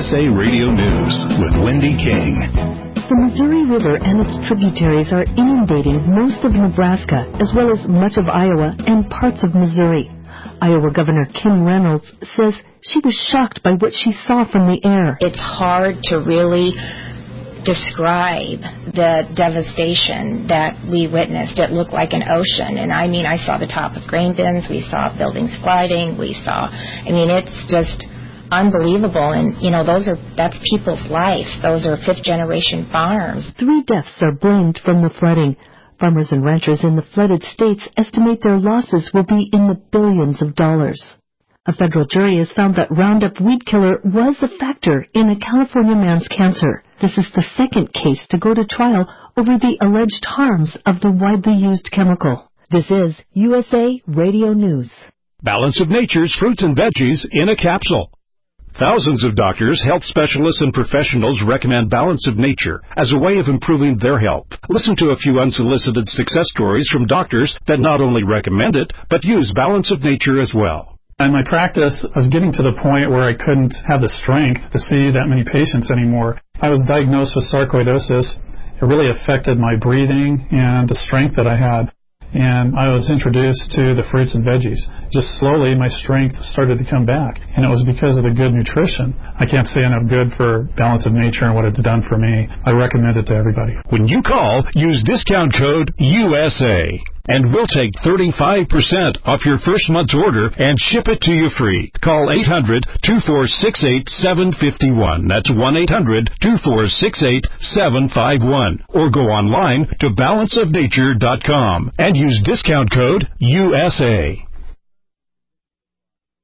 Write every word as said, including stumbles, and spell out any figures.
S A Radio News with Wendy King. The Missouri River and its tributaries are inundating most of Nebraska, as well as much of Iowa and parts of Missouri. Iowa Governor Kim Reynolds says she was shocked by what she saw from the air. It's hard to really describe the devastation that we witnessed. It looked like an ocean. And I mean, I saw the top of grain bins. We saw buildings flooding. We saw, I mean, it's just unbelievable. And, you know, those are, that's people's lives. Those are fifth generation farms. Three deaths are blamed from the flooding. Farmers and ranchers in the flooded states estimate their losses will be in the billions of dollars. A federal jury has found that Roundup weed killer was a factor in a California man's cancer. This is the second case to go to trial over the alleged harms of the widely used chemical. This is U S A Radio News. Balance of Nature's fruits and veggies in a capsule. Thousands of doctors, health specialists, and professionals recommend Balance of Nature as a way of improving their health. Listen to a few unsolicited success stories from doctors that not only recommend it, but use Balance of Nature as well. In my practice, I was getting to the point where I couldn't have the strength to see that many patients anymore. I was diagnosed with sarcoidosis. It really affected my breathing and the strength that I had. And I was introduced to the fruits and veggies. Just slowly, my strength started to come back. And it was because of the good nutrition. I can't say enough good for Balance of Nature and what it's done for me. I recommend it to everybody. When you call, use discount code U S A. And we'll take thirty-five percent off your first month's order and ship it to you free. Call eight hundred, two four six eight, seven five one. That's one eight hundred, two four six eight, seven five one. Or go online to balance of nature dot com and use discount code U S A.